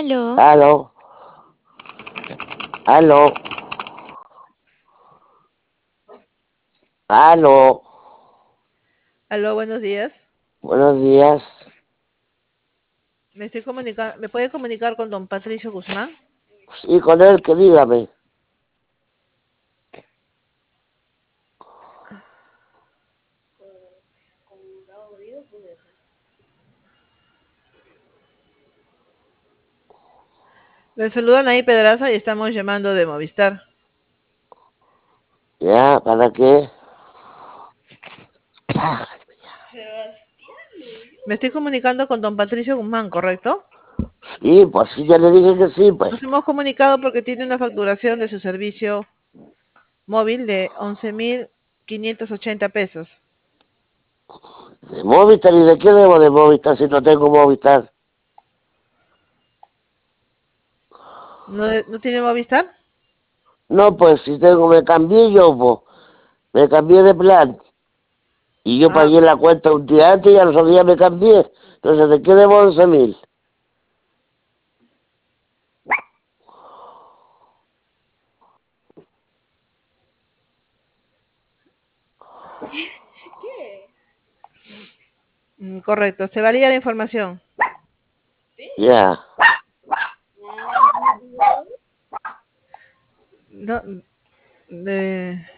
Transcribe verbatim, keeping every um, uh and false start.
Aló. Aló, aló, aló. Aló, buenos días. Buenos días. Me estoy comunicando, ¿me puede comunicar con don Patricio Guzmán? Sí, con él, que dígame. Le saludan ahí Pedraza y estamos llamando de Movistar. ¿Ya? ¿Para qué? Me estoy comunicando con don Patricio Guzmán, ¿correcto? Sí, pues sí, ya le dije que sí, pues. Nos hemos comunicado porque tiene una facturación de su servicio móvil de once mil quinientos ochenta pesos. ¿De Movistar? ¿Y de qué debo de Movistar si no tengo Movistar? ¿No, ¿no tiene Movistar? No, pues si tengo, me cambié yo, pues. Me cambié de plan. Y yo Ah, pagué la cuenta un día antes y a los otros días me cambié. Entonces, ¿de qué debo once mil? mm, correcto. Se valida la información. Ya. No, de-